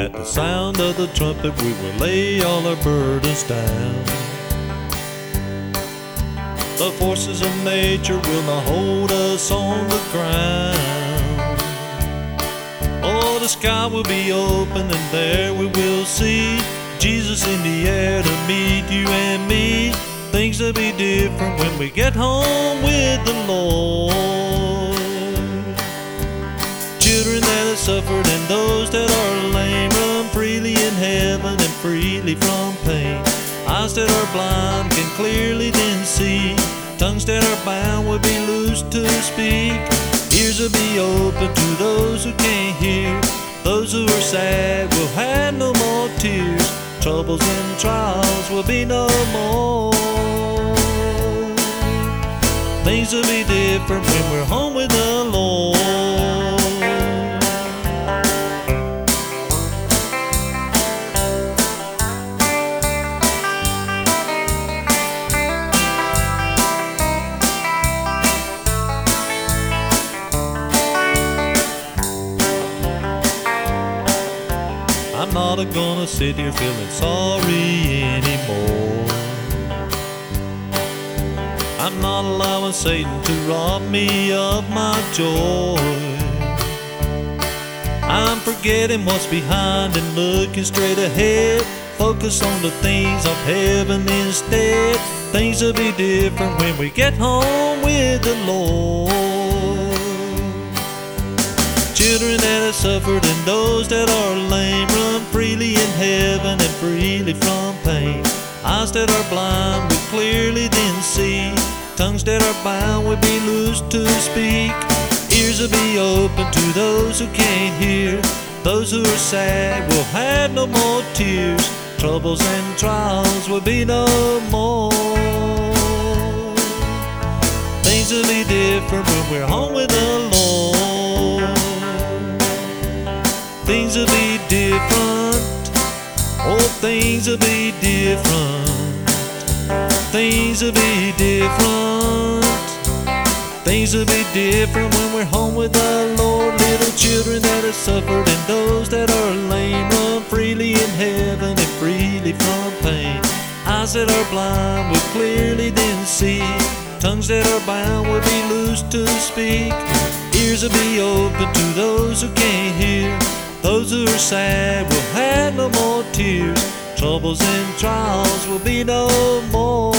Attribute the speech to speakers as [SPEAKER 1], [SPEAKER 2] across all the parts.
[SPEAKER 1] At the sound of the trumpet we will lay all our burdens down. The forces of nature will not hold us on the ground. Oh, the sky will be open and there we will see Jesus in the air to meet you and me. Things will be different when we get home with the Lord. Children that have suffered and those that are lame run freely in heaven and freely from pain. Eyes that are blind can clearly then see. Tongues that are bound will be loosed to speak. Ears will be open to those who can't hear. Those who are sad will have no more tears. Troubles and trials will be no more. Things will be different when we're home with the Lord. I'm not gonna sit here feeling sorry anymore. I'm not allowing Satan to rob me of my joy. I'm forgetting what's behind and looking straight ahead. Focus on the things of heaven instead. Things will be different when we get home with the Lord. Children that have suffered and those that are lame run freely in heaven and freely from pain. Eyes that are blind will clearly then see. Tongues that are bound will be loosed to speak. Ears will be open to those who can't hear. Those who are sad will have no more tears. Troubles and trials will be no more. Things will be different when we're home with the Lord. Things will be different. Oh, things will be different. Things will be different. Things will be different when we're home with the Lord. Little children that have suffered and those that are lame run freely in heaven and freely from pain. Eyes that are blind will clearly then see. Tongues that are bound will be loosed to speak. Ears will be open to those who can't hear. Those who are sad will have no more tears. Troubles and trials will be no more.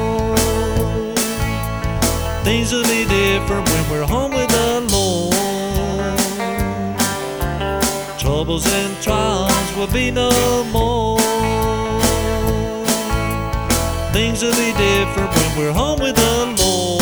[SPEAKER 1] Things will be different when we're home with the Lord. Troubles and trials will be no more. Things will be different when we're home with the Lord.